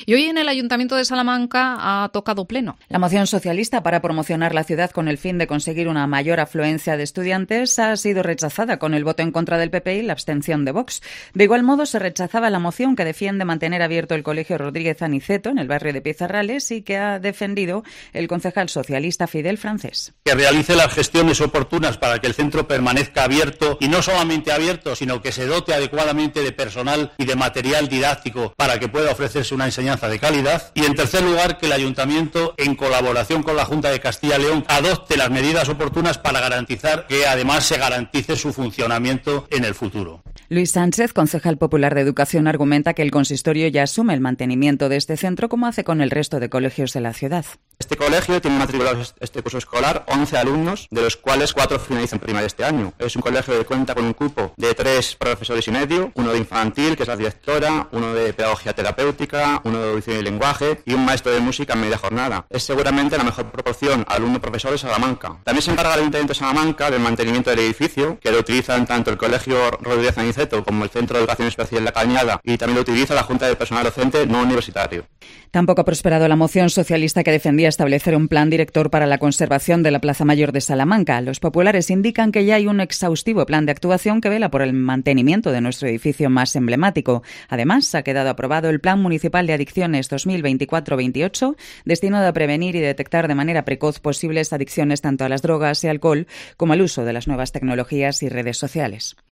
Y hoy en el Ayuntamiento de Salamanca ha tocado pleno. La moción socialista para promocionar la ciudad con el fin de conseguir una mayor afluencia de estudiantes ha sido rechazada con el voto en contra del PP y la abstención de Vox. De igual modo, se rechazaba la moción que defiende mantener abierto el Colegio Rodríguez Aniceto en el barrio de Pizarrales y que ha defendido el concejal socialista Fidel Francés. Que realice las gestiones oportunas para que el centro permanezca abierto, y no solamente abierto, sino que se dote adecuadamente de personal y de material didáctico para que pueda ofrecerse una enseñanza de calidad. Y en tercer lugar, que el Ayuntamiento, en colaboración con la Junta de Castilla y León, adopte las medidas oportunas para garantizar que además se garantice su funcionamiento en el futuro. Luis Sánchez, concejal popular de Educación, argumenta que el consistorio ya asume el mantenimiento de este centro como hace con el resto de colegios de la ciudad. Este colegio tiene matriculados este curso escolar 11 alumnos, de los cuales 4 finalizan primaria este año. Es un colegio que cuenta con un cupo de 3 profesores y medio, uno de infantil, que es la directora, uno de pedagogía terapéutica, uno de audición y lenguaje y un maestro de música en media jornada. Es seguramente la mejor proporción alumno-profesor de Salamanca. También se encarga el Ayuntamiento de Salamanca del mantenimiento del edificio, que lo utilizan tanto el Colegio Rodríguez Aniceto como el Centro de Educación Especial La Cañada, y también lo utiliza la Junta de Personal Docente no universitario. Tampoco ha prosperado la moción socialista que defendía establecer un plan director para la conservación de la Plaza Mayor de Salamanca. Los populares indican que ya hay un exhaustivo plan de actuación que vela por el mantenimiento de nuestro edificio más emblemático. Además, ha quedado aprobado el Plan Municipal de Adicciones 2024-28, destinado a prevenir y detectar de manera precoz posibles adicciones tanto a las drogas y alcohol como al uso de las nuevas tecnologías y redes sociales.